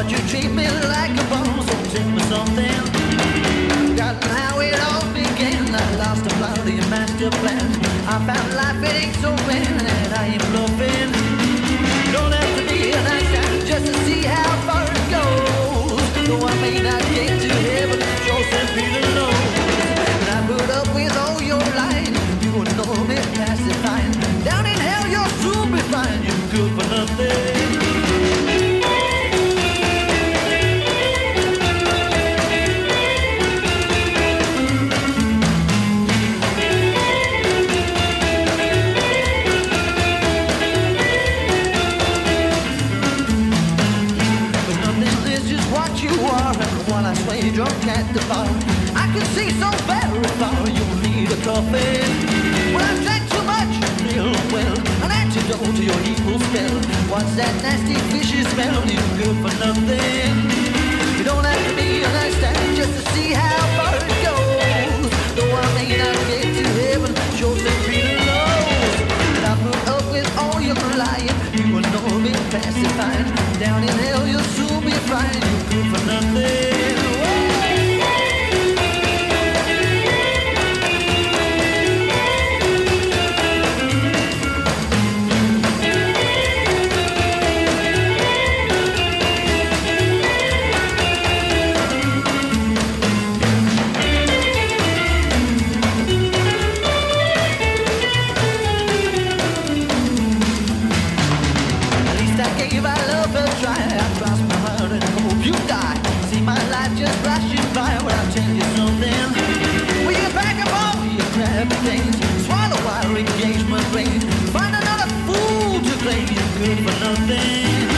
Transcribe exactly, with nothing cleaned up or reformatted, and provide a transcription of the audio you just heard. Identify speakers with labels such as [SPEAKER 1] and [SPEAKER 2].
[SPEAKER 1] but you treat me like a boss. So tell me something. Forgotten how it all began. I lost a part of your master plan. I found life, it ain't so bad, and I ain't bluffing. Don't have to be an Einstein just to see how far it goes. Though I may not get to heaven, sure send people low. And I put up with all your lying. You know me pacifying. Down in hell, you'll soon be fine. You're good for nothing. While I sway drunk at the bar, I can see so very far. You'll need a coffee. Well, I've drank too much, real well. An antidote to your evil spell. What's that nasty fishy smell? You're good for nothing. You don't have to be a nice time just to see how far it goes. Though I may not get to heaven, sure some real lows. And I put up with all your lying. You will know me pacifying. Down in hell, you'll soon be fine. You're good for nothing. Swallow our engagement rings. Find another fool to claim you're good for nothing.